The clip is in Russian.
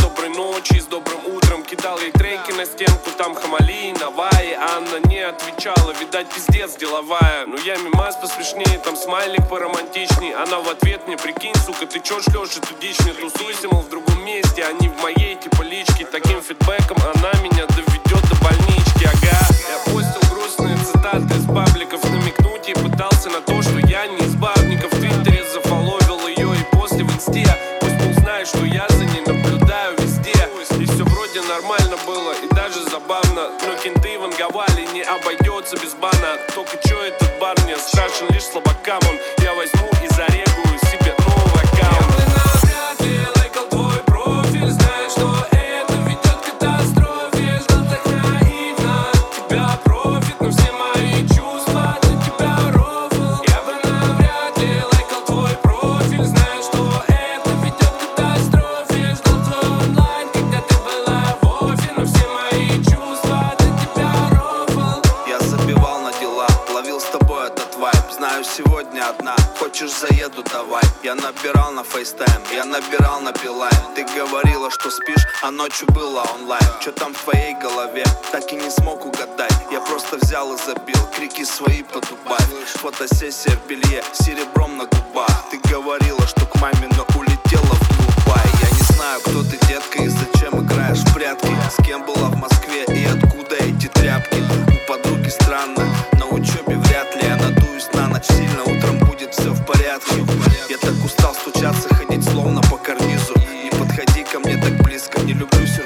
доброй ночи, с добрым утром. Кидал ей треки на стенку, там Хамали, Наваи. А она не отвечала, видать, пиздец деловая. Но я мимас посмешнее, там смайлик поромантичней. Она в ответ мне: прикинь, сука, ты чё шлёшь эту дичь? Не тусуйся, мол, в другом месте, а не в моей типа личке. Таким фидбэком она меня доведет до больнички, ага. Я постил грустные цитаты из пабликов, намекнуть ей пытался на то, что я не из бабников. В твиттере зафоловил ее и после в инсте. Пусть мол знает, что я за ней наблюдаю везде. И все вроде нормально было и даже забавно. Но кенты ванговали, не обойдется без бана. Только чё этот бар мне страшен лишь слабакам. Он я возьму и зарегую себе новый аккаунт. Я бы навряд ли лайкал твой профиль, знаешь, что это ведет к катастрофе. Ждал так наивно от тебя профит, но все мои чувства для тебя рофл. Я бы навряд ли лайкал твой профиль, знаешь, что это ведет к катастрофе. Ждал твой онлайн, когда ты была в офе, но все мои чувства для тебя рофл. Я забивал на дела, ловил с тобой этот вайб. Знаю, сегодня одна, хочешь заеду, давай. Я набирал на фейстайм, я набирал на билайн. Ты говорила, что спишь, а ночью была онлайн. Чё там в твоей голове, так и не смог угадать. Я просто взял и забил, крики свои подубавь. Фотосессия в белье, серебром на губах. Ты говорила, что к маме, но улетела в Дубай. Я не знаю, кто ты, детка, и зачем играешь в прятки. С кем была в Москве и откуда эти тряпки. У подруги странно, на учебе вряд ли. Я надуюсь на ночь сильно, утром будет все в порядке. Я так устал стучаться, ходить словно по карнизу. Не подходи ко мне так близко, не люблю